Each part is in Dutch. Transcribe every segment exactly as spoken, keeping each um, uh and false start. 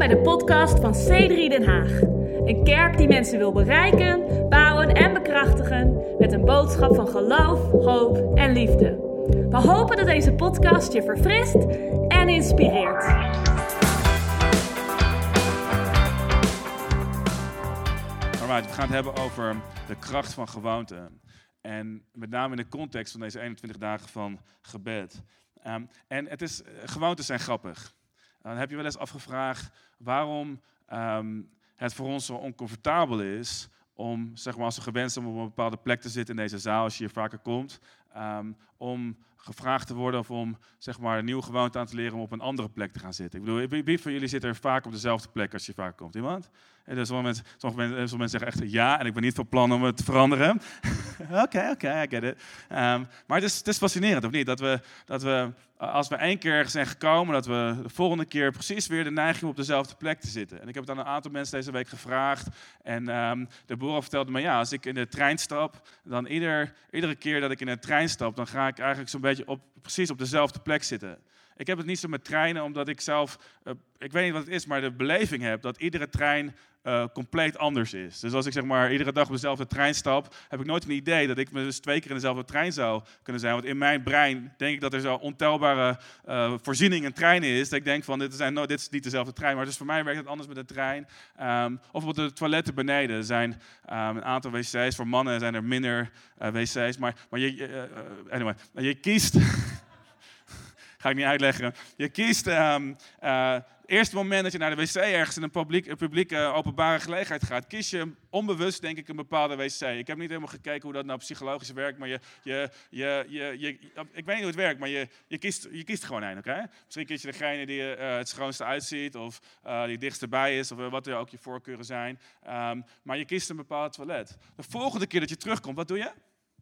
bij de podcast van C drie Den Haag. Een kerk die mensen wil bereiken, bouwen en bekrachtigen met een boodschap van geloof, hoop en liefde. We hopen dat deze podcast je verfrist en inspireert. Alright, we gaan het hebben over de kracht van gewoonten. En met name in de context van deze eenentwintig dagen van gebed. Um, en het is, gewoonten zijn grappig. Dan heb je wel eens afgevraagd waarom um, het voor ons zo oncomfortabel is om, zeg maar, als we gewend zijn om op een bepaalde plek te zitten in deze zaal, als je hier vaker komt, um, om gevraagd te worden of om, zeg maar, een nieuwe gewoonte aan te leren om op een andere plek te gaan zitten. Ik bedoel, wie van jullie zit er vaak op dezelfde plek als je vaak komt? Iemand? En dus sommige, mensen, sommige, mensen, sommige mensen zeggen echt ja, en ik ben niet van plan om het te veranderen. Oké, oké, okay, I get it. Um, maar het is, het is fascinerend, of niet? Dat we, dat we, als we één keer zijn gekomen, dat we de volgende keer precies weer de neiging om op dezelfde plek te zitten. En ik heb het aan een aantal mensen deze week gevraagd. En um, de boer vertelde me, ja, als ik in de trein stap, dan ieder, iedere keer dat ik in de trein stap, dan ga ik eigenlijk zo'n beetje op, precies op dezelfde plek zitten. Ik heb het niet zo met treinen, omdat ik zelf, uh, ik weet niet wat het is, maar de beleving heb dat iedere trein uh, compleet anders is. Dus als ik zeg maar iedere dag op dezelfde trein stap, heb ik nooit een idee dat ik dus twee keer in dezelfde trein zou kunnen zijn. Want in mijn brein denk ik dat er zo ontelbare uh, voorzieningen in treinen is. Dat ik denk van, dit, zijn, no, dit is niet dezelfde trein. Maar dus voor mij werkt het anders met de trein. Um, of op de toiletten beneden. Er zijn um, een aantal wc's. Voor mannen zijn er minder uh, wc's. Maar, maar je, uh, uh, anyway, je kiest... Ga ik niet uitleggen. Je kiest um, uh, het eerste moment dat je naar de wc ergens in een publiek, een publieke openbare gelegenheid gaat, kies je onbewust, denk ik, een bepaalde wc. Ik heb niet helemaal gekeken hoe dat nou psychologisch werkt, maar je, je, je, je, je, ik weet niet hoe het werkt, maar je, je, kiest, je kiest gewoon een, oké? Okay? Misschien kies je degene die uh, het schoonste uitziet, of uh, die het dichtst bij is, of uh, wat er ook je voorkeuren zijn. Um, maar je kiest een bepaald toilet. De volgende keer dat je terugkomt, wat doe je?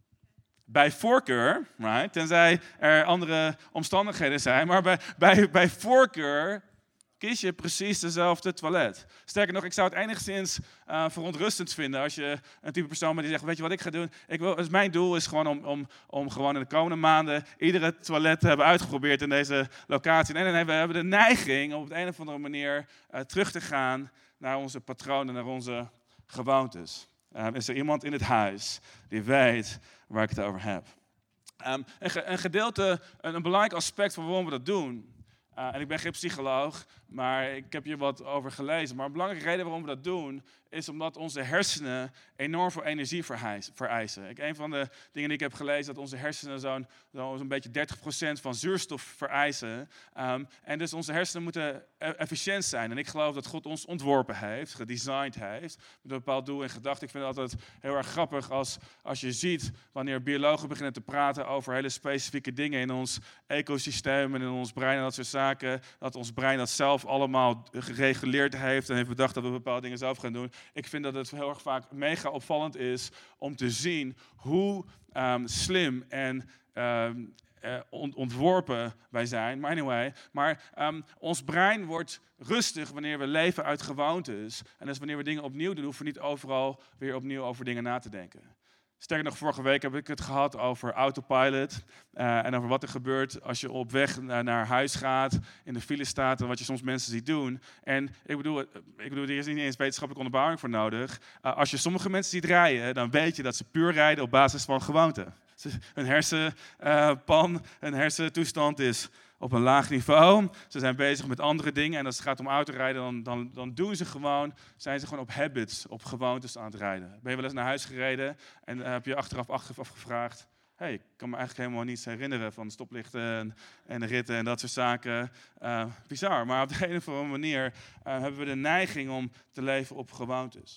Bij voorkeur, right, tenzij er andere omstandigheden zijn, maar bij, bij, bij voorkeur kies je precies dezelfde toilet. Sterker nog, ik zou het enigszins uh, verontrustend vinden als je een type persoon bent die zegt, weet je wat ik ga doen? Ik wil, dus mijn doel is gewoon om, om, om gewoon in de komende maanden iedere toilet te hebben uitgeprobeerd in deze locatie. En nee, we hebben de neiging om op de een of andere manier uh, terug te gaan naar onze patronen, naar onze gewoontes. Um, is er iemand in het huis die weet waar ik het over heb? Um, een, ge- een gedeelte, een, een belangrijk aspect van waarom we dat doen. Uh, en ik ben geen psycholoog, maar ik heb hier wat over gelezen. Maar een belangrijke reden waarom we dat doen, is omdat onze hersenen enorm veel energie vereisen. Ik, een van de dingen die ik heb gelezen, dat onze hersenen zo'n, zo'n beetje dertig procent van zuurstof vereisen. Um, en dus onze hersenen moeten efficiënt zijn. En ik geloof dat God ons ontworpen heeft, gedesigned heeft, met een bepaald doel in gedachten. Ik vind het altijd heel erg grappig als, als je ziet wanneer biologen beginnen te praten over hele specifieke dingen in ons ecosysteem en in ons brein en dat soort zaken. Dat ons brein dat zelf allemaal gereguleerd heeft en heeft bedacht dat we bepaalde dingen zelf gaan doen. Ik vind dat het heel erg vaak mega opvallend is om te zien hoe um, slim en um, uh, ontworpen wij zijn. Maar anyway, maar um, ons brein wordt rustig wanneer we leven uit gewoontes. En dus wanneer we dingen opnieuw doen, hoeven we niet overal weer opnieuw over dingen na te denken. Sterker nog, vorige week heb ik het gehad over autopilot uh, en over wat er gebeurt als je op weg naar, naar huis gaat, in de file staat en wat je soms mensen ziet doen. En ik bedoel, ik bedoel er is niet eens wetenschappelijke onderbouwing voor nodig. Uh, als je sommige mensen ziet rijden, dan weet je dat ze puur rijden op basis van gewoonte. Hun hersenpan, uh, hun hersentoestand is op een laag niveau. Ze zijn bezig met andere dingen. En als het gaat om autorijden, dan, dan, dan doen ze gewoon, zijn ze gewoon op habits, op gewoontes aan het rijden. Ben je wel eens naar huis gereden en uh, heb je achteraf afgevraagd, hey, ik kan me eigenlijk helemaal niets herinneren van stoplichten en, en de ritten en dat soort zaken. Uh, bizar, maar op de een of andere manier uh, hebben we de neiging om te leven op gewoontes.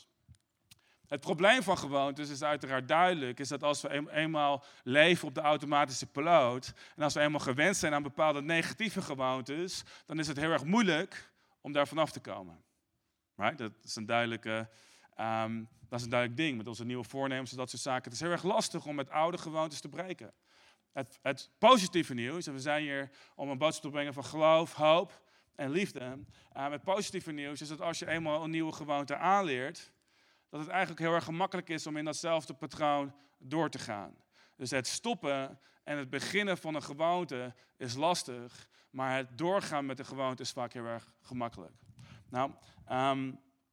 Het probleem van gewoontes is uiteraard duidelijk, is dat als we een, eenmaal leven op de automatische piloot en als we eenmaal gewend zijn aan bepaalde negatieve gewoontes, dan is het heel erg moeilijk om daar vanaf te komen. Right? Dat is een duidelijke, um, dat is een duidelijk ding met onze nieuwe voornemens en dat soort zaken. Het is heel erg lastig om met oude gewoontes te breken. Het, het positieve nieuws, en we zijn hier om een boodschap te brengen van geloof, hoop en liefde. Uh, het positieve nieuws is dat als je eenmaal een nieuwe gewoonte aanleert, dat het eigenlijk heel erg gemakkelijk is om in datzelfde patroon door te gaan. Dus het stoppen en het beginnen van een gewoonte is lastig, maar het doorgaan met de gewoonte is vaak heel erg gemakkelijk. Nou, um,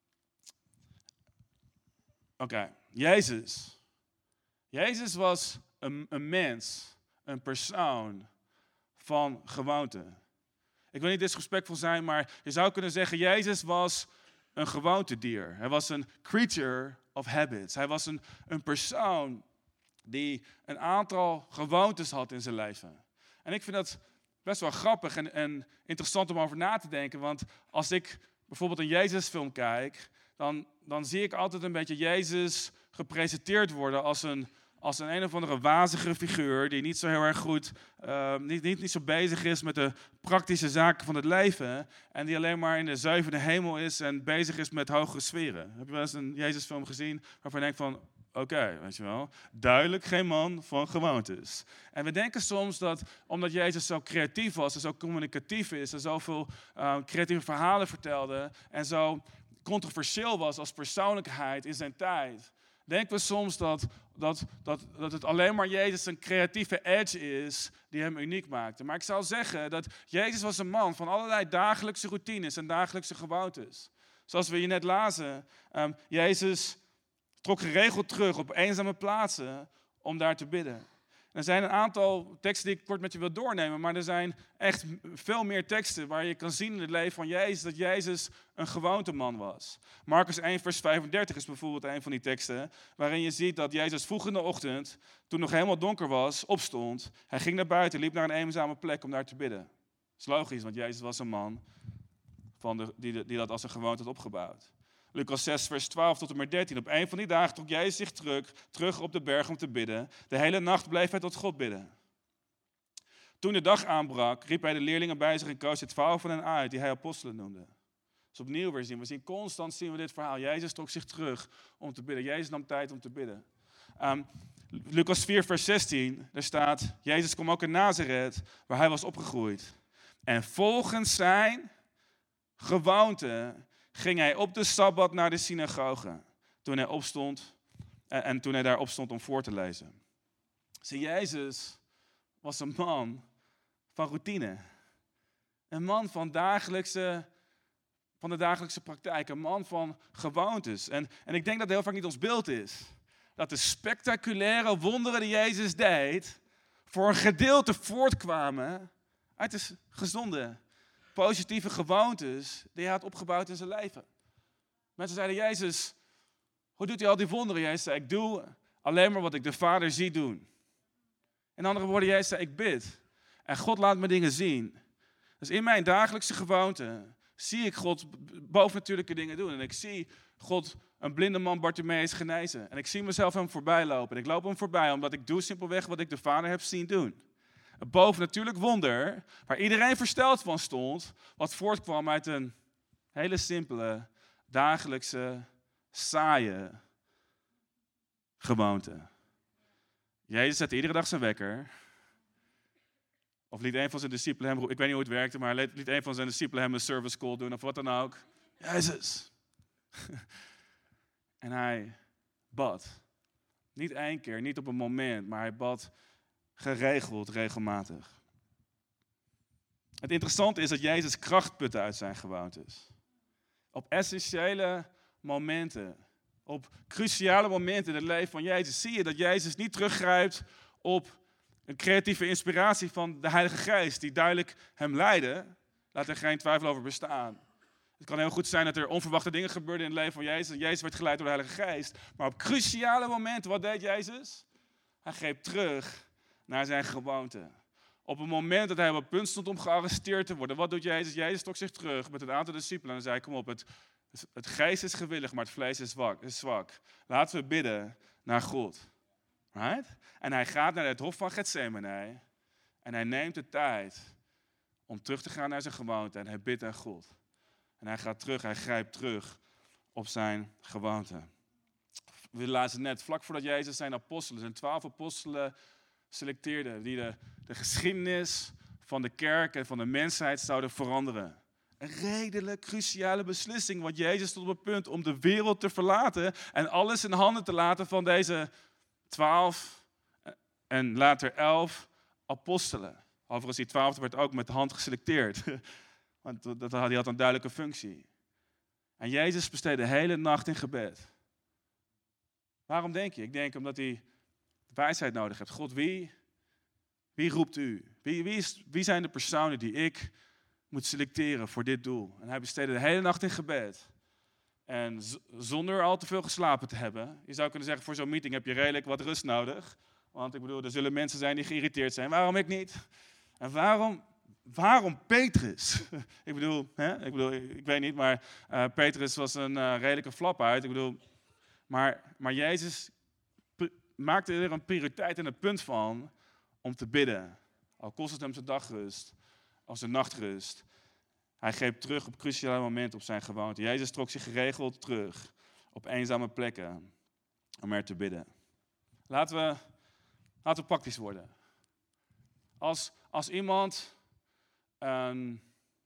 oké, okay. Jezus. Jezus was een, een mens, een persoon van gewoonte. Ik wil niet disrespectvol zijn, maar je zou kunnen zeggen, Jezus was een gewoontedier. Hij was een creature of habits. Hij was een, een persoon die een aantal gewoontes had in zijn leven. En ik vind dat best wel grappig en, en interessant om over na te denken. Want als ik bijvoorbeeld een Jezusfilm kijk, dan, dan zie ik altijd een beetje Jezus gepresenteerd worden als een, als een een of andere wazige figuur die niet zo heel erg goed, uh, niet, niet, niet zo bezig is met de praktische zaken van het leven. En die alleen maar in de zevende hemel is en bezig is met hogere sferen. Heb je wel eens een Jezusfilm gezien waarvan je denkt van, oké, okay, weet je wel, duidelijk geen man van gewoontes. En we denken soms dat, omdat Jezus zo creatief was en zo communicatief is en zoveel uh, creatieve verhalen vertelde en zo controversieel was als persoonlijkheid in zijn tijd, denken we soms dat, dat, dat, dat het alleen maar Jezus een creatieve edge is die hem uniek maakte. Maar ik zou zeggen dat Jezus was een man van allerlei dagelijkse routines en dagelijkse gewoontes. Zoals we hier net lazen, um, Jezus trok geregeld terug op eenzame plaatsen om daar te bidden. Er zijn een aantal teksten die ik kort met je wil doornemen, maar er zijn echt veel meer teksten waar je kan zien in het leven van Jezus dat Jezus een gewoonteman was. Marcus één vers vijfendertig is bijvoorbeeld een van die teksten waarin je ziet dat Jezus vroeg in de ochtend, toen het nog helemaal donker was, opstond. Hij ging naar buiten, liep naar een eenzame plek om daar te bidden. Dat is logisch, want Jezus was een man van de, die, die dat als een gewoonte had opgebouwd. Lucas zes, vers twaalf tot en met dertien. Op een van die dagen trok Jezus zich terug, terug op de berg om te bidden. De hele nacht bleef hij tot God bidden. Toen de dag aanbrak, riep hij de leerlingen bij zich en koos er twaalf van hen uit, die hij apostelen noemde. Dus opnieuw weer zien we, zien constant zien we dit verhaal. Jezus trok zich terug om te bidden. Jezus nam tijd om te bidden. Um, Lucas vier, vers zestien, daar staat, Jezus kwam ook in Nazareth, waar hij was opgegroeid. En volgens zijn gewoonte ging hij op de Sabbat naar de synagoge, toen hij opstond en, en toen hij daar opstond om voor te lezen. Zie, Jezus was een man van routine. Een man van, dagelijkse, van de dagelijkse praktijk. Een man van gewoontes. En, en ik denk dat het heel vaak niet ons beeld is. Dat de spectaculaire wonderen die Jezus deed, voor een gedeelte voortkwamen uit de gezonde, positieve gewoontes die hij had opgebouwd in zijn leven. Mensen zeiden, Jezus, hoe doet hij al die wonderen? Jezus zei, ik doe alleen maar wat ik de Vader zie doen. In andere woorden, Jezus zei, ik bid. En God laat me dingen zien. Dus in mijn dagelijkse gewoonte zie ik God bovennatuurlijke dingen doen. En ik zie God een blinde man Bartimaeus genezen. En ik zie mezelf hem voorbij lopen. En ik loop hem voorbij omdat ik doe simpelweg wat ik de Vader heb zien doen. Een bovennatuurlijk wonder, waar iedereen versteld van stond, wat voortkwam uit een hele simpele, dagelijkse, saaie gewoonte. Jezus zette iedere dag zijn wekker. Of liet een van zijn discipelen hem, ik weet niet hoe het werkte, maar liet een van zijn discipelen hem een service call doen of wat dan ook. Jezus. En hij bad. Niet één keer, niet op een moment, maar hij bad geregeld, regelmatig. Het interessante is dat Jezus kracht putte uit zijn gewoontes. Op essentiële momenten, op cruciale momenten in het leven van Jezus, zie je dat Jezus niet teruggrijpt op een creatieve inspiratie van de Heilige Geest, die duidelijk hem leidde. Laat er geen twijfel over bestaan. Het kan heel goed zijn dat er onverwachte dingen gebeurden in het leven van Jezus. En Jezus werd geleid door de Heilige Geest. Maar op cruciale momenten, wat deed Jezus? Hij greep terug naar zijn gewoonte. Op het moment dat hij op het punt stond om gearresteerd te worden, wat doet Jezus? Jezus trok zich terug met een aantal discipelen en zei, kom op, het, het geest is gewillig, maar het vlees is zwak, is zwak. Laten we bidden naar God. Right? En hij gaat naar het hof van Getsemane en hij neemt de tijd om terug te gaan naar zijn gewoonte en hij bidt aan God. En hij gaat terug, hij grijpt terug op zijn gewoonte. We lazen net, vlak voordat Jezus zijn apostelen, zijn twaalf apostelen selecteerde, die de, de geschiedenis van de kerk en van de mensheid zouden veranderen. Een redelijk cruciale beslissing, want Jezus stond op het punt om de wereld te verlaten en alles in handen te laten van deze twaalf en later elf apostelen. Overigens, die twaalfde werd ook met de hand geselecteerd, want dat, die had een duidelijke functie. En Jezus besteedde de hele nacht in gebed. Waarom denk je? Ik denk omdat hij wijsheid nodig heeft. God, wie, wie roept u? Wie, wie, is, wie zijn de personen die ik moet selecteren voor dit doel? En hij besteedde de hele nacht in gebed. En z- zonder al te veel geslapen te hebben. Je zou kunnen zeggen, voor zo'n meeting heb je redelijk wat rust nodig. Want ik bedoel, er zullen mensen zijn die geïrriteerd zijn. Waarom ik niet? En waarom, waarom Petrus? ik bedoel, hè? Ik bedoel, ik weet niet, maar uh, Petrus was een uh, redelijke flap uit. Ik bedoel, maar, maar Jezus p- maakte er een prioriteit en een punt van om te bidden. Al kost het hem zijn dagrust, of zijn nachtrust. Hij greep terug op cruciale momenten op zijn gewoonte. Jezus trok zich geregeld terug op eenzame plekken om er te bidden. Laten we, laten we praktisch worden. Als, als iemand, um,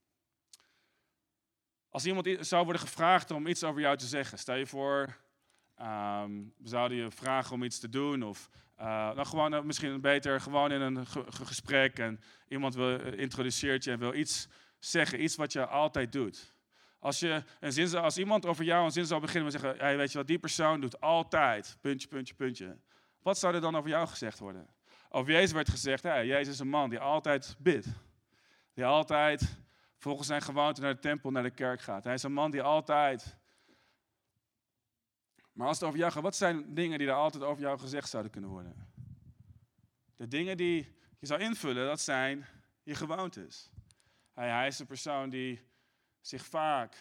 als iemand zou worden gevraagd om iets over jou te zeggen. Stel je voor, um, we zouden je vragen om iets te doen. Of uh, nou gewoon, uh, misschien beter gewoon in een ge- ge- gesprek. En iemand wil, uh, introduceert je en wil iets zeggen. Iets wat je altijd doet. Als, je een zin, als iemand over jou een zin zou beginnen met zeggen, hey, weet je wat, die persoon doet altijd, puntje, puntje, puntje. Wat zou er dan over jou gezegd worden? Over Jezus werd gezegd, hey, Jezus is een man die altijd bidt. Die altijd volgens zijn gewoonte naar de tempel, naar de kerk gaat. Hij is een man die altijd... Maar als het over jou gaat, wat zijn dingen die er altijd over jou gezegd zouden kunnen worden? De dingen die je zou invullen, dat zijn je gewoontes. Hij, hij is een persoon die zich vaak,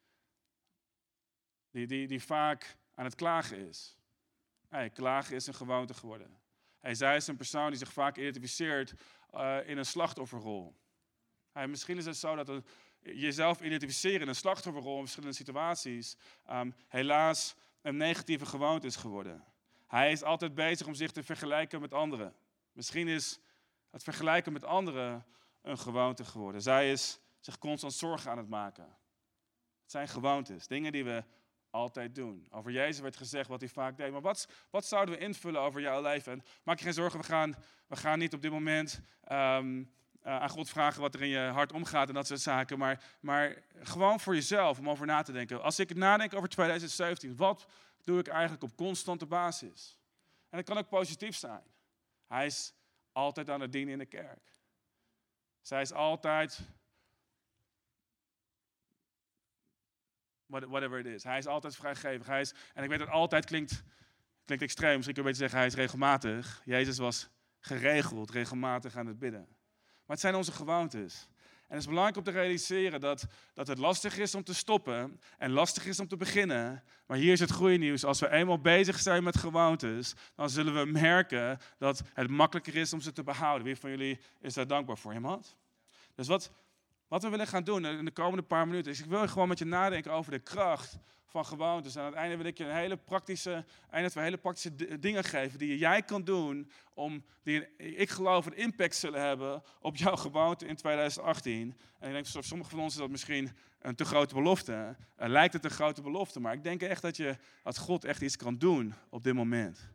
die, die, die vaak aan het klagen is. Hey, klagen is een gewoonte geworden. Hey, zij is een persoon die zich vaak identificeert uh, in een slachtofferrol. Hey, misschien is het zo dat het, jezelf identificeren in een slachtofferrol in verschillende situaties um, helaas een negatieve gewoonte is geworden. Hij is altijd bezig om zich te vergelijken met anderen. Misschien is het vergelijken met anderen een gewoonte geworden. Zij is zich constant zorgen aan het maken. Het zijn gewoontes, dingen die we altijd doen. Over Jezus werd gezegd wat hij vaak deed. Maar wat, wat zouden we invullen over jouw leven? En maak je geen zorgen, we gaan, we gaan niet op dit moment um, uh, aan God vragen wat er in je hart omgaat en dat soort zaken. Maar, maar gewoon voor jezelf, om over na te denken. Als ik nadenk over twintig zeventien, wat doe ik eigenlijk op constante basis? En dat kan ook positief zijn. Hij is altijd aan het dienen in de kerk. Zij is altijd... Whatever it is. Hij is altijd vrijgevig. Hij is, en ik weet dat altijd klinkt, klinkt extreem. Misschien kun je een beetje zeggen, hij is regelmatig. Jezus was geregeld, regelmatig aan het bidden. Maar het zijn onze gewoontes. En het is belangrijk om te realiseren dat, dat het lastig is om te stoppen. En lastig is om te beginnen. Maar hier is het goede nieuws. Als we eenmaal bezig zijn met gewoontes, dan zullen we merken dat het makkelijker is om ze te behouden. Wie van jullie is daar dankbaar voor? Iemand? Dus wat... Wat we willen gaan doen in de komende paar minuten is, ik wil gewoon met je nadenken over de kracht van gewoontes. En aan het einde wil ik je een hele praktische, een of hele praktische d- dingen geven die jij kan doen, om, die ik geloof een impact zullen hebben op jouw gewoonte in twintig achttien. En ik denk, voor sommigen van ons is dat misschien een te grote belofte. Uh, lijkt het een grote belofte, maar ik denk echt dat, je, dat God echt iets kan doen op dit moment.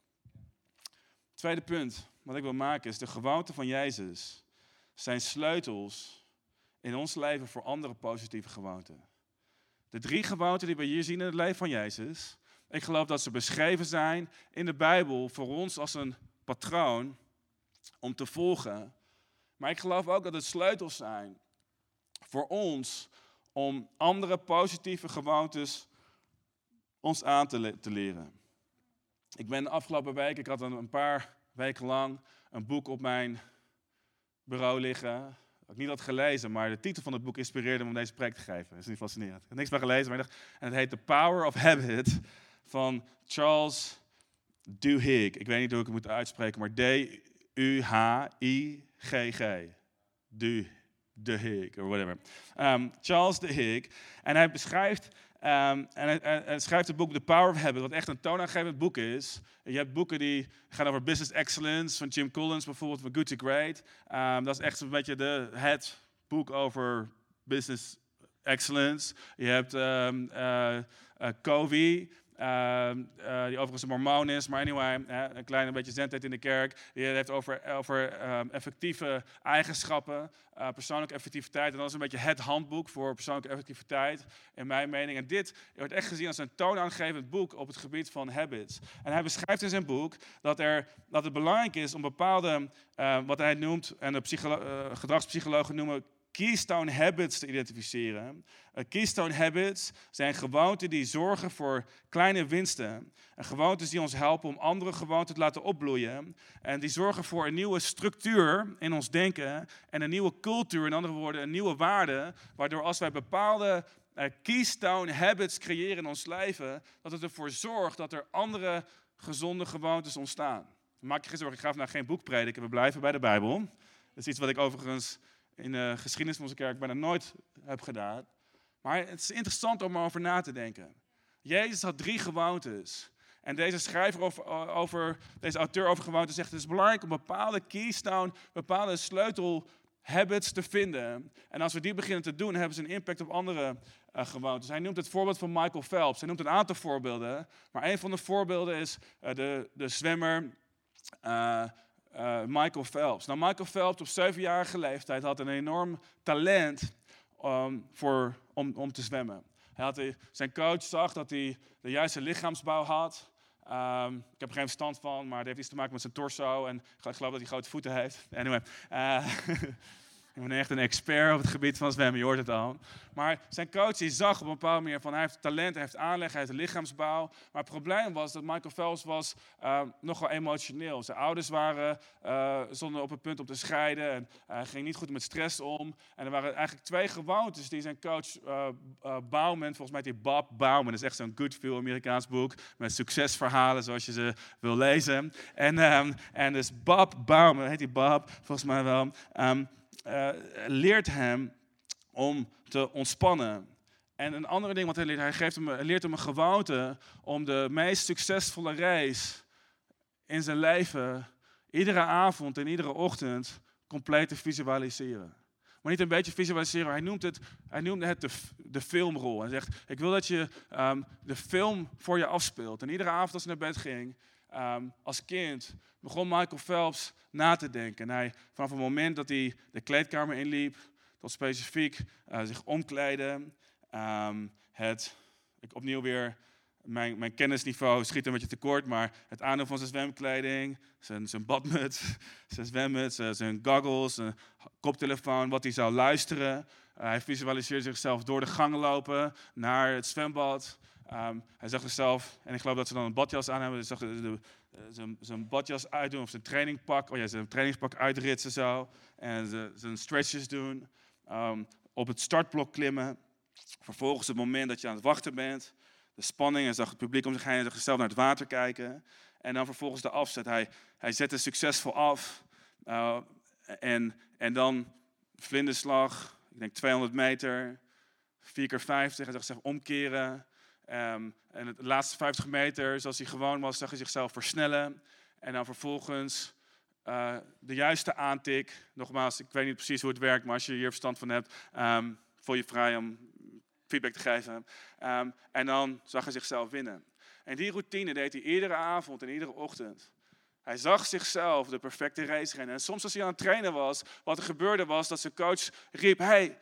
Tweede punt wat ik wil maken is, de gewoonten van Jezus zijn sleutels in ons leven voor andere positieve gewoonten. De drie gewoonten die we hier zien in het leven van Jezus. Ik geloof dat ze beschreven zijn in de Bijbel voor ons als een patroon om te volgen. Maar ik geloof ook dat het sleutels zijn voor ons om andere positieve gewoontes ons aan te, le- te leren. Ik ben de afgelopen week, ik had een, een paar weken lang een boek op mijn bureau liggen. Ik niet had gelezen, maar de titel van het boek inspireerde me om deze preek te geven. Dat is niet fascinerend. Ik heb niks van gelezen, maar ik dacht, en het heet The Power of Habit van Charles Duhigg. Ik weet niet hoe ik het moet uitspreken, maar D U H I G G. Du, Duhigg, of whatever. Um, Charles Duhigg. En hij beschrijft, um, en hij, hij schrijft het boek The Power of Habit, wat echt een toonaangevend boek is. Je hebt boeken die gaan over business excellence, van Jim Collins bijvoorbeeld, van Good to Great. Um, dat is echt een beetje de, het boek over business excellence. Je hebt um, uh, uh, Covey, Uh, uh, die overigens een mormoon is, maar anyway, hè, een klein beetje zendheid in de kerk. Die heeft over, over um, effectieve eigenschappen, uh, persoonlijke effectiviteit. En dat is een beetje het handboek voor persoonlijke effectiviteit, in mijn mening. En dit wordt echt gezien als een toonaangevend boek op het gebied van habits. En hij beschrijft in zijn boek dat, er, dat het belangrijk is om bepaalde, uh, wat hij noemt, en de psycholo- uh, gedragspsychologen noemen, keystone habits te identificeren. Uh, keystone habits zijn gewoonten die zorgen voor kleine winsten. En gewoontes die ons helpen om andere gewoonten te laten opbloeien. En die zorgen voor een nieuwe structuur in ons denken. En een nieuwe cultuur, in andere woorden, een nieuwe waarde. Waardoor als wij bepaalde uh, keystone habits creëren in ons leven, dat het ervoor zorgt dat er andere gezonde gewoontes ontstaan. Maak je geen zorgen, ik ga vandaag geen boek prediken, we blijven bij de Bijbel. Dat is iets wat ik overigens in de geschiedenis van onze kerk bijna nooit heb gedaan. Maar het is interessant om erover na te denken. Jezus had drie gewoontes. En deze schrijver over, over deze auteur over gewoontes zegt, het is belangrijk om bepaalde keystone, bepaalde sleutelhabits te vinden. En als we die beginnen te doen, hebben ze een impact op andere uh, gewoontes. Hij noemt het voorbeeld van Michael Phelps. Hij noemt een aantal voorbeelden. Maar een van de voorbeelden is uh, de, de zwemmer Uh, Uh, Michael Phelps. Nou, Michael Phelps op zevenjarige leeftijd had een enorm talent um, voor, om, om te zwemmen. Hij had, zijn coach zag dat hij de juiste lichaamsbouw had. Um, ik heb er geen verstand van, maar het heeft iets te maken met zijn torso. En ik geloof dat hij grote voeten heeft. Anyway. Uh, Ik ben echt een expert op het gebied van zwemmen, je hoort het al. Maar zijn coach die zag op een bepaalde manier van hij heeft talent, hij heeft aanleg, hij heeft een lichaamsbouw. Maar het probleem was dat Michael Phelps was uh, nogal emotioneel. Zijn ouders waren uh, stonden op het punt om te scheiden en hij uh, ging niet goed met stress om. En er waren eigenlijk twee gewoontes die zijn coach uh, uh, Bauman, volgens mij heet hij Bob Bauman, dat is echt zo'n good feel Amerikaans boek met succesverhalen zoals je ze wil lezen. En, um, en dus Bob Bauman, heet hij Bob, volgens mij wel. Um, Uh, leert hem om te ontspannen. En een andere ding wat hij leert, hij, geeft hem, hij leert hem een gewoonte om de meest succesvolle reis in zijn leven iedere avond en iedere ochtend compleet te visualiseren. Maar niet een beetje visualiseren, hij noemt het, hij noemde het de, de filmrol. Hij zegt, ik wil dat je um, de film voor je afspeelt. En iedere avond als hij naar bed ging, um, als kind, begon Michael Phelps na te denken. En hij, vanaf het moment dat hij de kleedkamer inliep, tot specifiek uh, zich omkleden, um, het, ik opnieuw weer, mijn, mijn kennisniveau schiet een beetje tekort, maar het aandoen van zijn zwemkleding, zijn, zijn badmuts, zijn zwemmuts, zijn goggles, zijn koptelefoon, wat hij zou luisteren. Uh, hij visualiseerde zichzelf door de gang lopen naar het zwembad. Um, hij zag zichzelf, en ik geloof dat ze dan een badjas aan hebben, dus zag de, de, zijn, zijn badjas uitdoen of zijn trainingpak, oh ja, zijn trainingspak uitritsen zo. En ze, zijn stretches doen, um, op het startblok klimmen. Vervolgens het moment dat je aan het wachten bent, de spanning, en zag het publiek om zich heen en zag zichzelf naar het water kijken. En dan vervolgens de afzet. Hij, hij zette succesvol af. Uh, en, en dan vlinderslag, ik denk tweehonderd meter, vier keer vijftig, hij zag zichzelf omkeren. Um, en de laatste vijftig meter, zoals hij gewoon was, zag hij zichzelf versnellen. En dan vervolgens uh, de juiste aantik. Nogmaals, ik weet niet precies hoe het werkt, maar als je hier verstand van hebt, um, voel je vrij om feedback te geven. Um, en dan zag hij zichzelf winnen. En die routine deed hij iedere avond en iedere ochtend. Hij zag zichzelf de perfecte race rennen. En soms als hij aan het trainen was, wat er gebeurde was dat zijn coach riep, hey,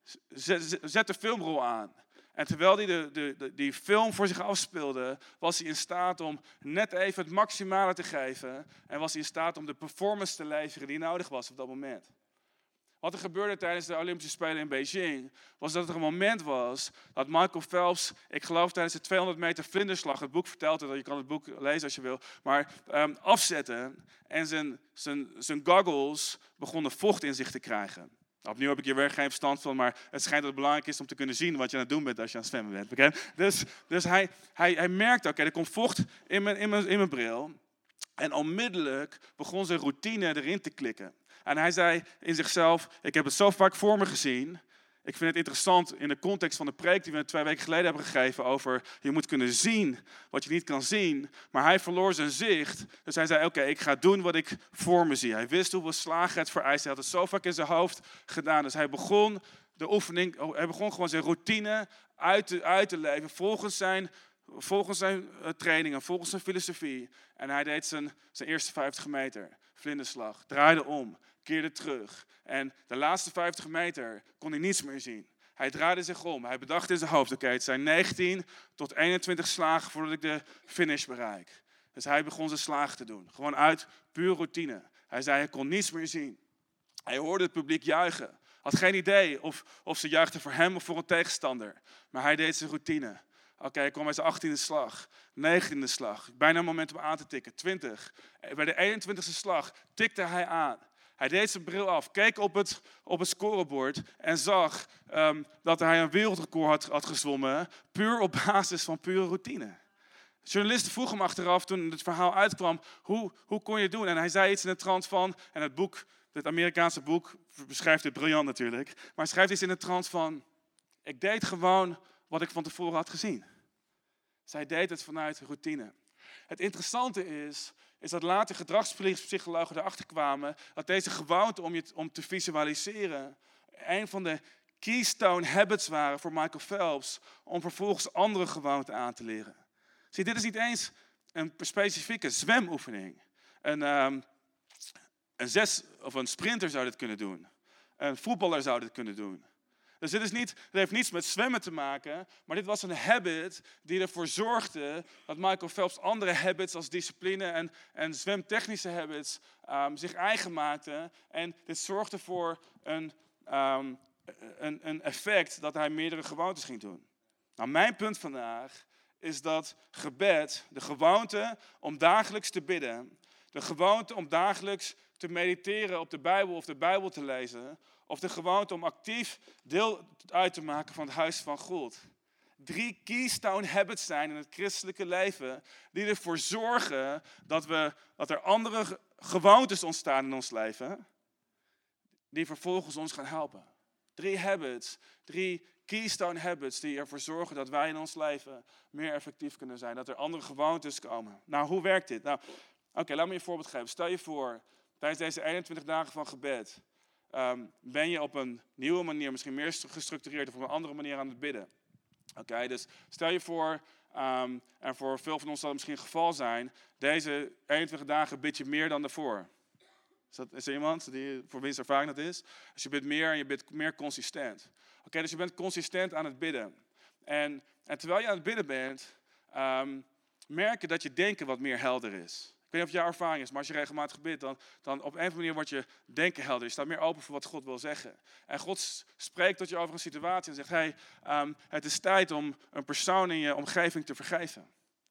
zet, zet de filmrol aan. En terwijl hij de, de, de, die film voor zich afspeelde, was hij in staat om net even het maximale te geven. En was hij in staat om de performance te leveren die nodig was op dat moment. Wat er gebeurde tijdens de Olympische Spelen in Beijing, was dat er een moment was dat Michael Phelps, ik geloof tijdens de tweehonderd meter vlinderslag, het boek vertelt het, je kan het boek lezen als je wil, maar um, afzetten en zijn, zijn, zijn goggles begonnen vocht in zich te krijgen. Opnieuw heb ik hier weer geen verstand van, maar het schijnt dat het belangrijk is om te kunnen zien wat je aan het doen bent als je aan het zwemmen bent. Okay? Dus, dus hij, hij, hij merkte, oké, okay, er komt vocht in mijn, in, mijn, in mijn bril. En onmiddellijk begon zijn routine erin te klikken. En hij zei in zichzelf, ik heb het zo vaak voor me gezien. Ik vind het interessant in de context van de preek die we twee weken geleden hebben gegeven over je moet kunnen zien wat je niet kan zien. Maar hij verloor zijn zicht. Dus hij zei, oké, okay, ik ga doen wat ik voor me zie. Hij wist hoeveel slagen het vereist. Hij had het zo vaak in zijn hoofd gedaan. Dus hij begon de oefening, hij begon gewoon zijn routine uit te, uit te leven volgens zijn volgens zijn uh, trainingen, volgens zijn filosofie. En hij deed zijn, zijn eerste vijftig meter, vlinderslag, draaide om, keerde terug. En de laatste vijftig meter kon hij niets meer zien. Hij draaide zich om, hij bedacht in zijn hoofd, oké, okay, het zijn negentien tot eenentwintig slagen voordat ik de finish bereik. Dus hij begon zijn slagen te doen, gewoon uit puur routine. Hij zei, hij kon niets meer zien. Hij hoorde het publiek juichen. Had geen idee of, of ze juichten voor hem of voor een tegenstander. Maar hij deed zijn routine. Oké, okay, hij kwam bij zijn achttiende slag, negentiende slag. Bijna een moment om aan te tikken, twintig. Bij de eenentwintigste slag tikte hij aan. Hij deed zijn bril af, keek op het, op het scorebord en zag um, dat hij een wereldrecord had, had gezwommen. Puur op basis van pure routine. De journalisten vroegen hem achteraf, toen het verhaal uitkwam, hoe, hoe kon je het doen? En hij zei iets in de trant van, en het boek, het Amerikaanse boek beschrijft dit briljant natuurlijk, maar hij schrijft iets in de trant van, ik deed gewoon wat ik van tevoren had gezien. Zij deed het vanuit routine. Het interessante is, is dat later gedragspsychologen erachter kwamen dat deze gewoonte om, je, om te visualiseren een van de keystone habits waren voor Michael Phelps om vervolgens andere gewoonten aan te leren. Zie, dit is niet eens een specifieke zwemoefening. Een, um, een, zes, of een sprinter zou dit kunnen doen. Een voetballer zou dit kunnen doen. Dus dit is niet, het heeft niets met zwemmen te maken, maar dit was een habit die ervoor zorgde dat Michael Phelps andere habits als discipline en, en zwemtechnische habits um, zich eigen maakten. En dit zorgde voor een, um, een, een effect dat hij meerdere gewoontes ging doen. Nou, mijn punt vandaag is dat gebed, de gewoonte om dagelijks te bidden, de gewoonte om dagelijks te mediteren op de Bijbel of de Bijbel te lezen, of de gewoonte om actief deel uit te maken van het huis van God. Drie keystone habits zijn in het christelijke leven die ervoor zorgen dat, we, dat er andere gewoontes ontstaan in ons leven, die vervolgens ons gaan helpen. Drie habits, drie keystone habits die ervoor zorgen dat wij in ons leven meer effectief kunnen zijn. Dat er andere gewoontes komen. Nou, hoe werkt dit? Nou, oké, okay, laat me je een voorbeeld geven. Stel je voor, tijdens deze eenentwintig dagen van gebed, um, ben je op een nieuwe manier, misschien meer gestructureerd of op een andere manier aan het bidden. Oké, okay, dus stel je voor, um, en voor veel van ons zal het misschien het geval zijn, deze eenentwintig dagen bid je meer dan daarvoor. Is, dat, is er iemand die, voor wie zijn ervaring dat is? Dus je bidt meer en je bidt meer consistent. Oké, okay, dus je bent consistent aan het bidden. En, en terwijl je aan het bidden bent, um, merk je dat je denken wat meer helder is. Ik weet niet of het jouw ervaring is, maar als je regelmatig bidt, dan, dan op een of andere manier wordt je denken helder. Je staat meer open voor wat God wil zeggen. En God spreekt tot je over een situatie en zegt, hey, um, het is tijd om een persoon in je omgeving te vergeven.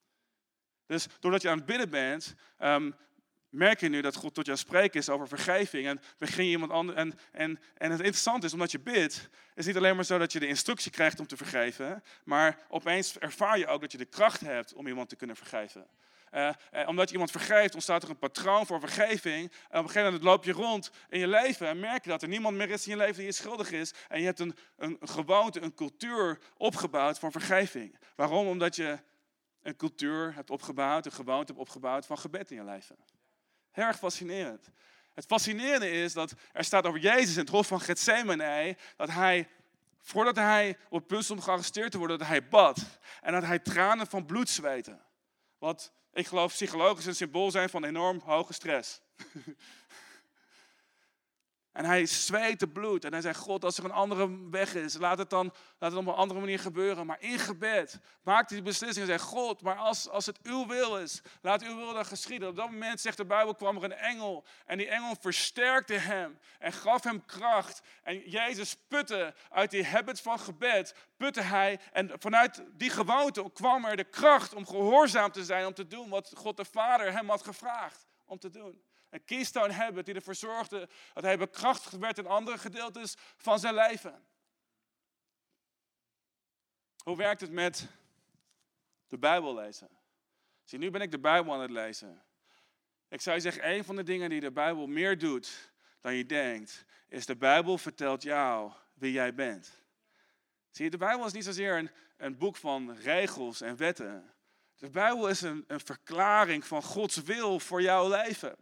Dus doordat je aan het bidden bent, um, merk je nu dat God tot jou spreken is over vergeving. En begin je iemand anders. En, en, en het interessante is, omdat je bidt, is niet alleen maar zo dat je de instructie krijgt om te vergeven, maar opeens ervaar je ook dat je de kracht hebt om iemand te kunnen vergeven. Uh, uh, omdat je iemand vergeeft, ontstaat er een patroon voor vergeving. En op een gegeven moment loop je rond in je leven en merk je dat er niemand meer is in je leven die je schuldig is. En je hebt een, een, een gewoonte, een cultuur opgebouwd van vergeving. Waarom? Omdat je een cultuur hebt opgebouwd, een gewoonte hebt opgebouwd van gebed in je leven. Heel erg fascinerend. Het fascinerende is dat er staat over Jezus in het hof van Getsemane, dat hij, voordat hij op het punt stond om gearresteerd te worden, dat hij bad. En dat hij tranen van bloed zweette. Wat ik geloof psychologisch een symbool zijn van enorm hoge stress. En hij zweette bloed en hij zei, God, als er een andere weg is, laat het dan laat het op een andere manier gebeuren. Maar in gebed maakte hij die beslissing en zei, God, maar als, als het uw wil is, laat uw wil dan geschieden. Op dat moment, zegt de Bijbel, kwam er een engel en die engel versterkte hem en gaf hem kracht. En Jezus putte uit die habit van gebed, putte hij en vanuit die gewoonte kwam er de kracht om gehoorzaam te zijn, om te doen wat God de Vader hem had gevraagd om te doen. Een keystone habit die ervoor zorgde dat hij bekrachtigd werd in andere gedeeltes van zijn leven. Hoe werkt het met de Bijbel lezen? Zie, nu ben ik de Bijbel aan het lezen. Ik zou je zeggen, een van de dingen die de Bijbel meer doet dan je denkt, is de Bijbel vertelt jou wie jij bent. Zie je, de Bijbel is niet zozeer een, een boek van regels en wetten. De Bijbel is een, een verklaring van Gods wil voor jouw leven.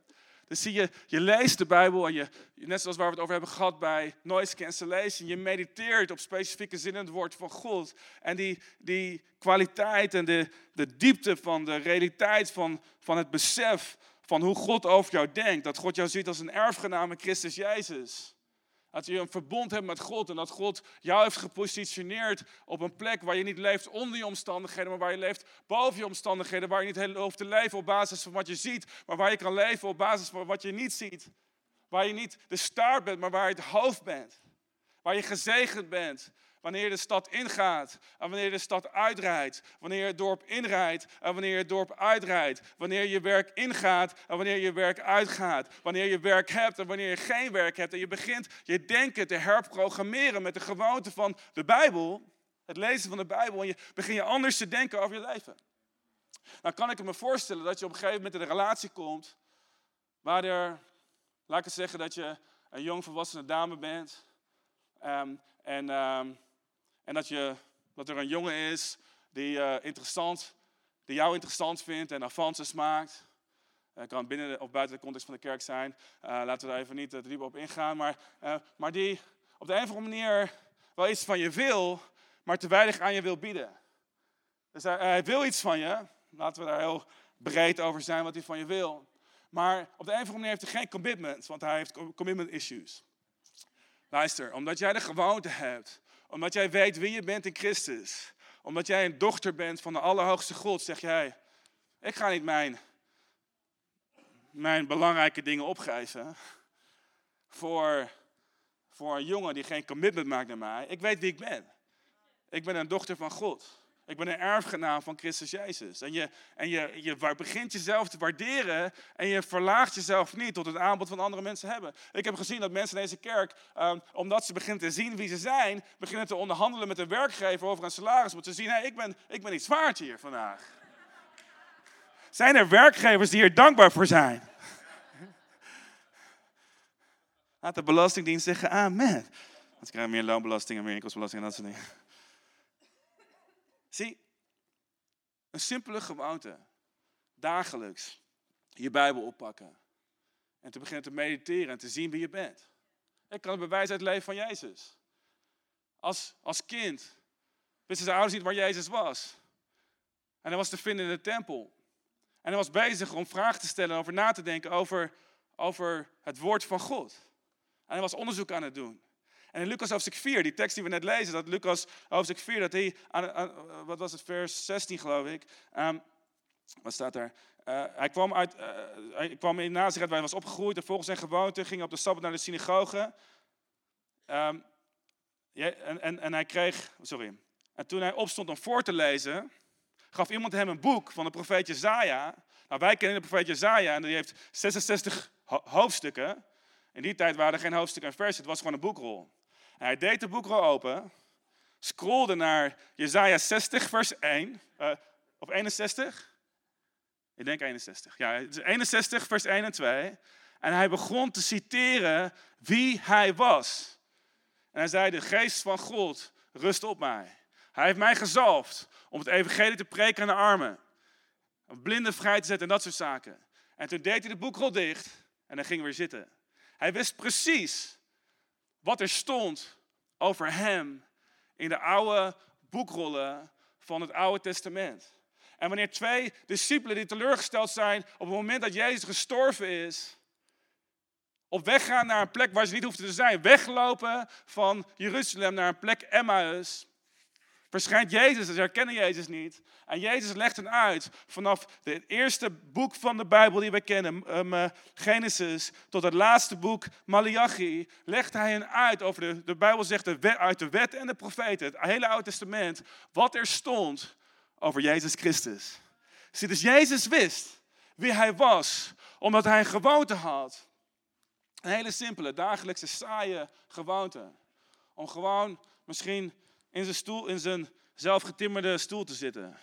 Dus zie je, je leest de Bijbel en je, net zoals waar we het over hebben gehad bij noise cancellation, je mediteert op specifieke zinnen in het woord van God. En die, die kwaliteit en de, de diepte van de realiteit van, van het besef van hoe God over jou denkt. Dat God jou ziet als een erfgenaam in Christus Jezus. Dat je een verbond hebt met God en dat God jou heeft gepositioneerd op een plek waar je niet leeft onder je omstandigheden, maar waar je leeft boven je omstandigheden. Waar je niet hoeft te leven op basis van wat je ziet, maar waar je kan leven op basis van wat je niet ziet. Waar je niet de staart bent, maar waar je het hoofd bent. Waar je gezegend bent. Wanneer je de stad ingaat en wanneer je de stad uitrijdt. Wanneer je het dorp inrijdt en wanneer je het dorp uitrijdt. Wanneer je je werk ingaat en wanneer je je werk uitgaat. Wanneer je werk hebt en wanneer je geen werk hebt. En je begint je denken te herprogrammeren met de gewoonte van de Bijbel. Het lezen van de Bijbel. En je begint je anders te denken over je leven. Nou kan ik me voorstellen dat je op een gegeven moment in een relatie komt. Waar er, laat ik het zeggen, dat je een jong volwassene dame bent. Um, en... Um, En dat, je, dat er een jongen is die, uh, interessant, die jou interessant vindt en avances maakt. Het uh, kan binnen de, of buiten de context van de kerk zijn. Uh, laten we daar even niet te diep op ingaan. Maar, uh, maar die op de een of andere manier wel iets van je wil, maar te weinig aan je wil bieden. Dus hij, hij wil iets van je. Laten we daar heel breed over zijn wat hij van je wil. Maar op de een of andere manier heeft hij geen commitment, want hij heeft commitment issues. Luister, omdat jij de gewoonte hebt, omdat jij weet wie je bent in Christus, omdat jij een dochter bent van de Allerhoogste God, zeg jij, ik ga niet mijn, mijn belangrijke dingen opgeven voor, voor een jongen die geen commitment maakt naar mij. Ik weet wie ik ben. Ik ben een dochter van God. Ik ben een erfgenaam van Christus Jezus. En je, en je, je begint jezelf te waarderen en je verlaagt jezelf niet tot het aanbod van andere mensen hebben. Ik heb gezien dat mensen in deze kerk, um, omdat ze beginnen te zien wie ze zijn, beginnen te onderhandelen met een werkgever over een salaris. Moeten ze zien, hey, ik, ben, ik ben iets waard hier vandaag. Zijn er werkgevers die er dankbaar voor zijn? Laat de Belastingdienst zeggen, amen. Want ze krijgen meer loonbelasting en meer inkomstenbelasting en dat soort dingen. Zie, een simpele gewoonte. Dagelijks je Bijbel oppakken. En te beginnen te mediteren en te zien wie je bent. Ik kan het bewijs uit het leven van Jezus. Als, als kind wisten zijn ouders niet waar Jezus was. En hij was te vinden in de tempel. En hij was bezig om vragen te stellen, over na te denken over, over het woord van God. En hij was onderzoek aan het doen. En in Lucas hoofdstuk vier, die tekst die we net lezen, dat Lucas hoofdstuk vier, dat hij, aan, aan, wat was het, vers zestien geloof ik. Um, wat staat daar? Uh, hij, kwam uit, uh, hij kwam in Nazareth waar hij was opgegroeid en volgens zijn gewoonte ging hij op de Sabbat naar de synagoge. Um, ja, en, en, en hij kreeg, sorry, en toen hij opstond om voor te lezen, gaf iemand hem een boek van de profeet Jesaja. Nou, wij kennen de profeet Jesaja en die heeft zesenzestig ho- hoofdstukken. In die tijd waren er geen hoofdstukken en versen, het was gewoon een boekrol. En hij deed de boekrol open, scrollde naar Jesaja zestig, vers één, uh, of eenenzestig? Ik denk eenenzestig. Ja, het is eenenzestig, vers één en twee. En hij begon te citeren wie hij was. En hij zei, de geest van God rust op mij. Hij heeft mij gezalfd om het evangelie te preken aan de armen. Om blinden vrij te zetten en dat soort zaken. En toen deed hij de boekrol dicht en hij ging weer zitten. Hij wist precies wat er stond over hem in de oude boekrollen van het Oude Testament. En wanneer twee discipelen die teleurgesteld zijn op het moment dat Jezus gestorven is, op weg gaan naar een plek waar ze niet hoefden te zijn, weglopen van Jeruzalem naar een plek Emmaus, verschijnt Jezus, ze herkennen Jezus niet. En Jezus legt hen uit vanaf het eerste boek van de Bijbel die wij kennen, um, Genesis, tot het laatste boek, Maleachi, legt hij hen uit over de, de Bijbel zegt de wet, uit de wet en de profeten, het hele Oude Testament, wat er stond over Jezus Christus. Zie, dus Jezus wist wie hij was, omdat hij een gewoonte had. Een hele simpele, dagelijkse, saaie gewoonte. Om gewoon misschien in zijn stoel, in zijn zelfgetimmerde stoel te zitten.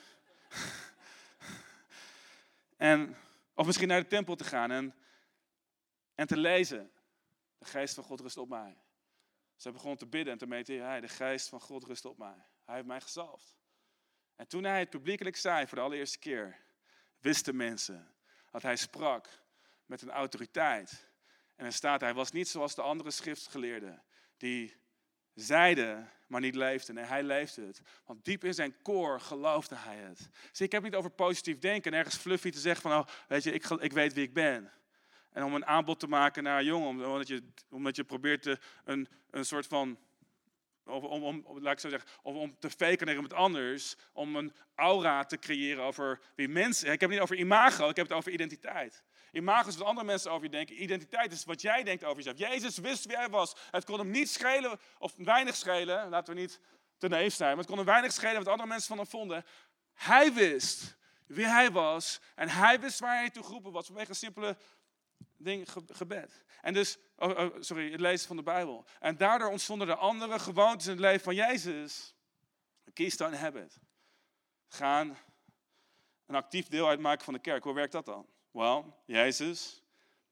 en, of misschien naar de tempel te gaan en, en te lezen. De geest van God rust op mij. Ze begon te bidden en te mediteren. Hij, de geest van God rust op mij. Hij heeft mij gezalfd. En toen hij het publiekelijk zei voor de allereerste keer, wisten mensen dat hij sprak met een autoriteit. En er staat, hij was niet zoals de andere schriftgeleerden, die zeiden, maar niet leefden. En hij leefde het. Want diep in zijn koor geloofde hij het. Zie, ik heb het niet over positief denken en ergens fluffy te zeggen van, oh, weet je, ik, ik weet wie ik ben. En om een aanbod te maken naar een jongen, omdat je, omdat je probeert te, een, een soort van, om, om, om, laat ik zo zeggen, om, om te faken naar iemand anders, om een aura te creëren over wie mensen. Ik heb het niet over imago, ik heb het over identiteit. Imago is wat andere mensen over je denken. Identiteit is wat jij denkt over jezelf. Jezus wist wie hij was. Het kon hem niet schelen, of weinig schelen, laten we niet te naïef zijn, maar het kon hem weinig schelen wat andere mensen van hem vonden. Hij wist wie hij was en hij wist waar hij toe geroepen was vanwege een simpele ding, gebed. En dus, oh, oh, sorry, het lezen van de Bijbel. En daardoor ontstonden er andere gewoontes in het leven van Jezus. Een keystone habit. Gaan een actief deel uitmaken van de kerk. Hoe werkt dat dan? Wel, Jezus.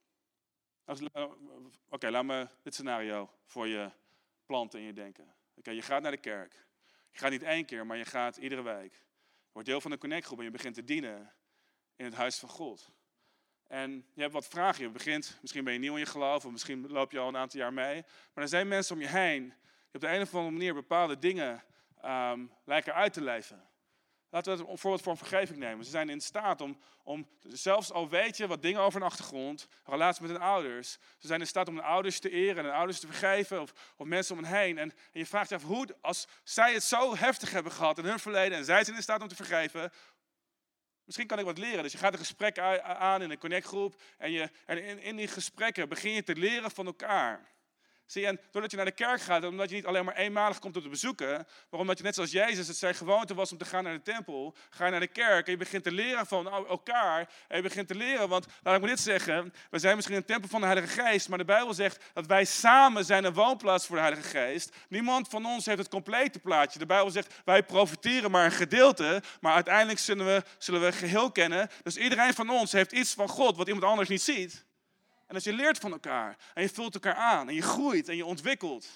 Oké, okay, laat me dit scenario voor je planten in je denken. Oké, okay, je gaat naar de kerk. Je gaat niet één keer, maar je gaat iedere week. Je wordt deel van de connectgroep en je begint te dienen in het huis van God. En je hebt wat vragen. Je begint, misschien ben je nieuw in je geloof, of misschien loop je al een aantal jaar mee. Maar er zijn mensen om je heen die op de een of andere manier bepaalde dingen um, lijken uit te leven. Laten we het een voorbeeld van vergeving nemen. Ze zijn in staat om, om, zelfs al weet je wat dingen over hun achtergrond, relatie met hun ouders. Ze zijn in staat om hun ouders te eren en hun ouders te vergeven, of, of mensen om hen heen. En, en je vraagt je af, hoe, als zij het zo heftig hebben gehad in hun verleden en zij zijn in staat om te vergeven, misschien kan ik wat leren. Dus je gaat een gesprek aan in een connectgroep en, je, en in, in die gesprekken begin je te leren van elkaar. Zie je, en doordat je naar de kerk gaat, omdat je niet alleen maar eenmalig komt om te bezoeken, maar omdat je net zoals Jezus het zijn gewoonte was om te gaan naar de tempel, ga je naar de kerk en je begint te leren van elkaar. En je begint te leren, want laat ik maar dit zeggen, we zijn misschien een tempel van de Heilige Geest, maar de Bijbel zegt dat wij samen zijn een woonplaats voor de Heilige Geest. Niemand van ons heeft het complete plaatje. De Bijbel zegt, wij profiteren maar een gedeelte, maar uiteindelijk zullen we, zullen we geheel kennen. Dus iedereen van ons heeft iets van God wat iemand anders niet ziet. En als je leert van elkaar en je vult elkaar aan en je groeit en je ontwikkelt.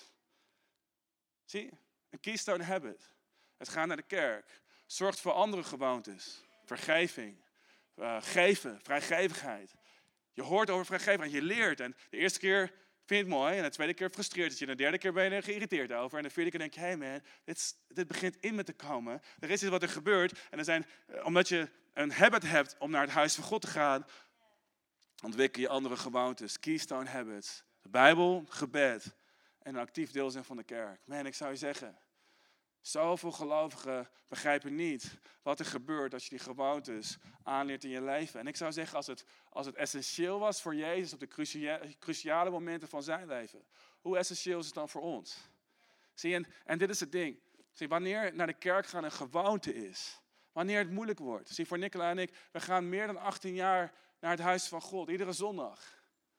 Zie, een keystone habit. Het gaan naar de kerk zorgt voor andere gewoontes. Vergeving, uh, geven, vrijgevigheid. Je hoort over vrijgevigheid, je leert. En de eerste keer vind je het mooi en de tweede keer frustreert het je. En de derde keer ben je er geïrriteerd over. En de vierde keer denk je, hey man, dit, dit begint in me te komen. Er is iets wat er gebeurt. En er zijn, omdat je een habit hebt om naar het huis van God te gaan, ontwikkel je andere gewoontes, keystone habits. De Bijbel, gebed en een actief deel zijn van de kerk. Man, ik zou je zeggen, zoveel gelovigen begrijpen niet wat er gebeurt als je die gewoontes aanleert in je leven. En ik zou zeggen, als het, als het essentieel was voor Jezus op de crucia- cruciale momenten van zijn leven, hoe essentieel is het dan voor ons? Zie je, en, en dit is het ding. Zie, wanneer naar de kerk gaan een gewoonte is, wanneer het moeilijk wordt. Zie, voor Nicola en ik, we gaan meer dan achttien jaar naar het huis van God, iedere zondag.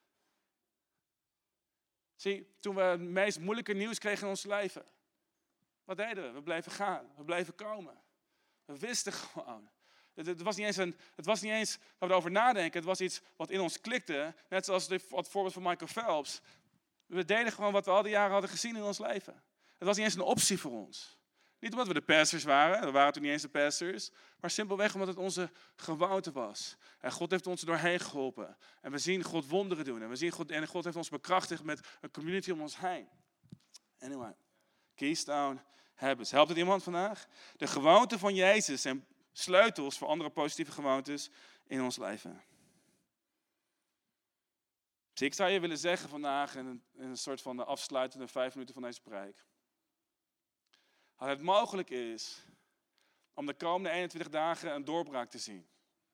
Zie, toen we het meest moeilijke nieuws kregen in ons leven, wat deden we? We bleven gaan, we bleven komen. We wisten gewoon. Het, het, was niet eens een, het was niet eens dat we erover nadenken, het was iets wat in ons klikte. Net zoals het, het voorbeeld van Michael Phelps. We deden gewoon wat we al die jaren hadden gezien in ons leven. Het was niet eens een optie voor ons. Niet omdat we de pastors waren, we waren toen niet eens de pastors, maar simpelweg omdat het onze gewoonte was. En God heeft ons er doorheen geholpen. En we zien God wonderen doen. En we zien God, en God heeft ons bekrachtigd met een community om ons heen. Anyway, keystone habits. Helpt het iemand vandaag? De gewoonten van Jezus zijn sleutels voor andere positieve gewoontes in ons leven. Dus ik zou je willen zeggen vandaag in een, in een soort van de afsluitende vijf minuten van deze preek. Dat het mogelijk is om de komende eenentwintig dagen een doorbraak te zien.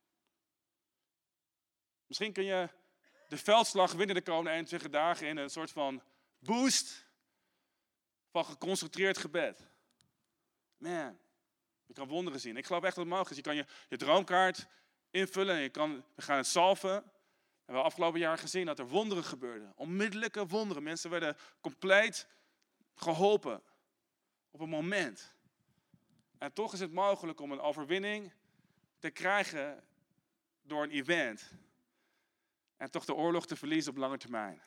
Misschien kun je de veldslag winnen de komende eenentwintig dagen in een soort van boost van geconcentreerd gebed. Man, je kan wonderen zien. Ik geloof echt dat het mogelijk is. Je kan je, je droomkaart invullen en je kan, we gaan het salven. En we hebben afgelopen jaar gezien dat er wonderen gebeurden. Onmiddellijke wonderen. Mensen werden compleet geholpen. Op een moment. En toch is het mogelijk om een overwinning te krijgen door een event. En toch de oorlog te verliezen op lange termijn.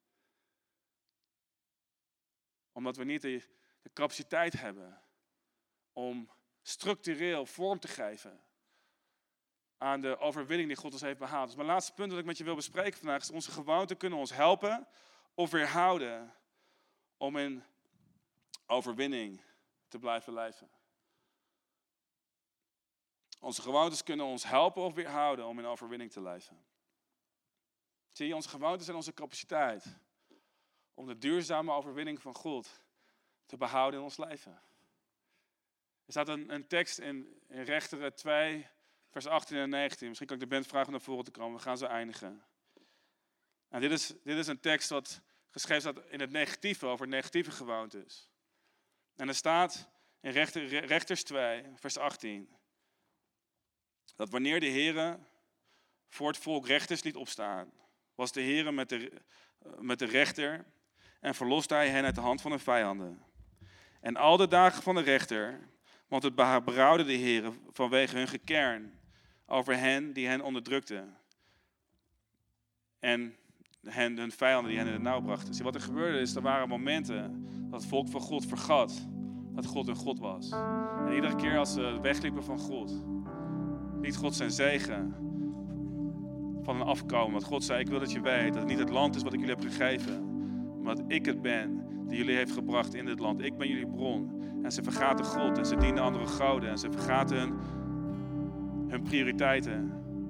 Omdat we niet de, de capaciteit hebben om structureel vorm te geven aan de overwinning die God ons heeft behaald. Dus mijn laatste punt dat ik met je wil bespreken vandaag is: onze gewoonten kunnen ons helpen of weerhouden om in overwinning te blijven leven. Onze gewoontes kunnen ons helpen of weerhouden om in overwinning te leven. Zie je, onze gewoontes zijn onze capaciteit om de duurzame overwinning van God te behouden in ons leven. Er staat een, een tekst in, in Rechteren twee, vers achttien en negentien. Misschien kan ik de band vragen om naar voren te komen. We gaan zo eindigen. En dit is, dit is een tekst wat geschreven staat in het negatieve, over negatieve gewoontes. En er staat in Rechter, Rechters twee, vers achttien... dat wanneer de Heere voor het volk rechters liet opstaan, was de Heere met de, met de rechter en verloste hij hen uit de hand van hun vijanden. En al de dagen van de rechter, want het berouwde de Heere vanwege hun gekern over hen die hen onderdrukten. En hen, hun vijanden die hen in het nauw brachten. Zie, wat er gebeurde is, er waren momenten dat het volk van God vergat dat God hun God was. En iedere keer als ze wegliepen van God, liet God zijn zegen van hen afkomen. Want God zei, ik wil dat je weet dat het niet het land is wat ik jullie heb gegeven, maar dat ik het ben die jullie heeft gebracht in dit land. Ik ben jullie bron. En ze vergaten God en ze dienden andere goden en ze vergaten hun, hun prioriteiten.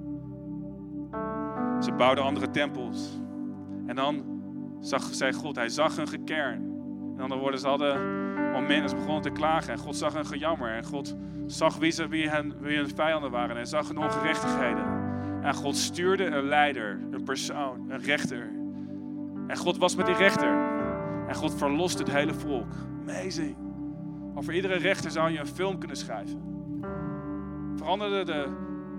Ze bouwden andere tempels. En dan zag, zei God, hij zag hun gekern. In andere woorden, ze hadden momenten, ze begonnen te klagen. En God zag hun gejammer. En God zag wie, ze, wie, hen, wie hun vijanden waren. En hij zag hun ongerechtigheden. En God stuurde een leider, een persoon, een rechter. En God was met die rechter. En God verloste het hele volk. Amazing. Over iedere rechter zou je een film kunnen schrijven. Veranderde de,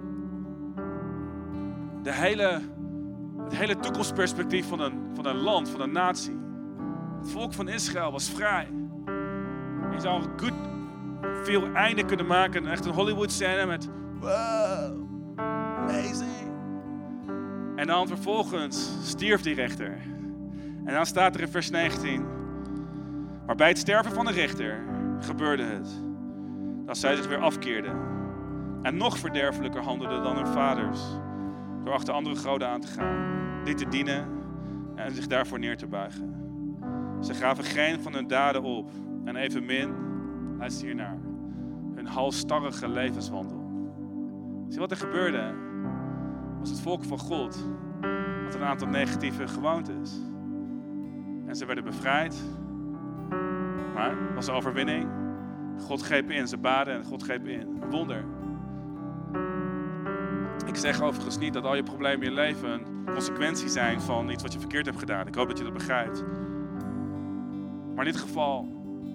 de hele, het hele toekomstperspectief van een, van een land, van een natie. Het volk van Israël was vrij. Je zou een goed, veel einde kunnen maken. Echt een Hollywood scène met wow, amazing. En dan vervolgens stierf die rechter. En dan staat er in vers negentien. Maar bij het sterven van de rechter gebeurde het dat zij zich weer afkeerden. En nog verderfelijker handelden dan hun vaders. Door achter andere goden aan te gaan. Die te dienen en zich daarvoor neer te buigen. Ze gaven geen van hun daden op. En evenmin, luister hiernaar, hun halsstarrige levenswandel. Zie wat er gebeurde? Was het volk van God had een aantal negatieve gewoontes. En ze werden bevrijd. Maar het was een overwinning. God greep in, ze baden en God greep in. Een wonder. Ik zeg overigens niet dat al je problemen in je leven een consequentie zijn van iets wat je verkeerd hebt gedaan. Ik hoop dat je dat begrijpt. Maar in dit geval,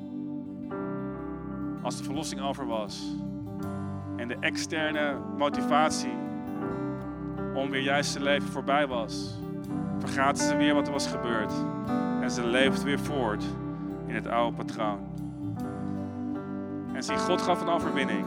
als de verlossing over was en de externe motivatie om weer juist te leven voorbij was, vergaten ze weer wat er was gebeurd en ze leefden weer voort in het oude patroon. En zie, God gaf een overwinning.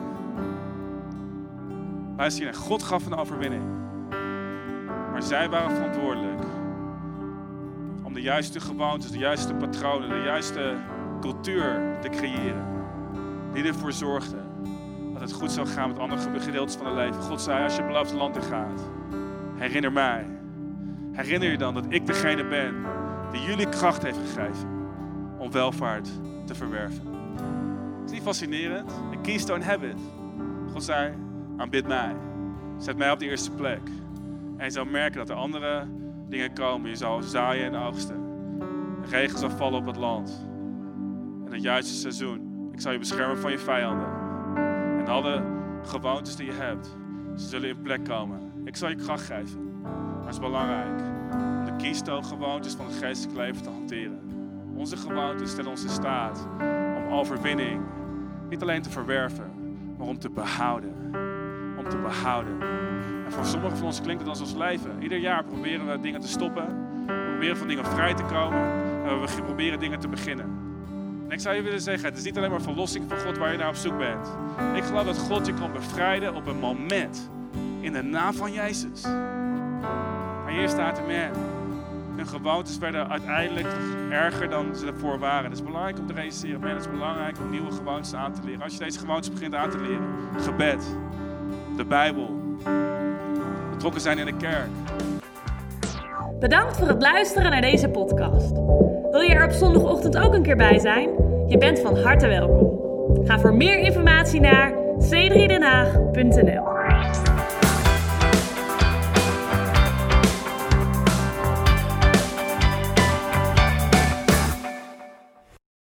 Luister hier, God gaf een overwinning. Maar zij waren verantwoordelijk om de juiste gewoontes, de juiste patronen, de juiste cultuur te creëren. Die ervoor zorgde dat het goed zou gaan met andere gedeeltes van het leven. God zei, als je het beloofde land in gaat, herinner mij. Herinner je dan dat ik degene ben die jullie kracht heeft gegeven om welvaart te verwerven. Is niet fascinerend? Een keystone habit. God zei, aanbid mij. Zet mij op de eerste plek. En je zal merken dat er andere dingen komen. Je zal zaaien en oogsten. De regen zal vallen op het land. En het juiste seizoen. Ik zal je beschermen van je vijanden. En alle gewoontes die je hebt, ze zullen in plek komen. Ik zal je kracht geven. Maar het is belangrijk om de keystone gewoontes van het geestelijk leven te hanteren. Onze gewoontes stellen ons in staat om overwinning niet alleen te verwerven, maar om te behouden. Om te behouden. En voor sommigen van ons klinkt het als ons leven. Ieder jaar proberen we dingen te stoppen. We proberen van dingen vrij te komen. En we proberen dingen te beginnen. En ik zou je willen zeggen, het is niet alleen maar verlossing van God waar je naar op zoek bent. Ik geloof dat God je kan bevrijden op een moment. In de naam van Jezus. Maar hier staat er, man, hun gewoontes werden uiteindelijk erger dan ze ervoor waren. Het is belangrijk om te realiseren, man, het is belangrijk om nieuwe gewoontes aan te leren. Als je deze gewoontes begint aan te leren, gebed, de Bijbel, betrokken zijn in de kerk. Bedankt voor het luisteren naar deze podcast. Wil je er op zondagochtend ook een keer bij zijn? Je bent van harte welkom. Ga voor meer informatie naar c drie den haag punt n l.